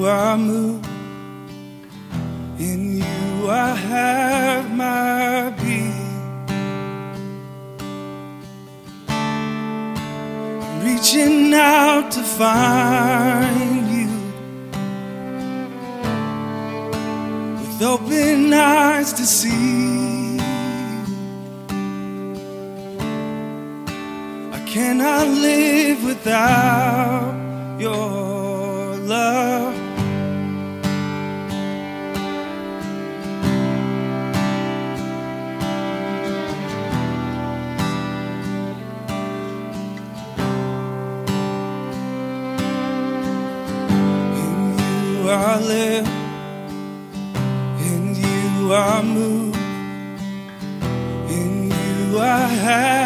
you I move, in you I have my being. Reaching out to find you, with open eyes to see. I cannot live without your love. In you I live, in you I move, in you I have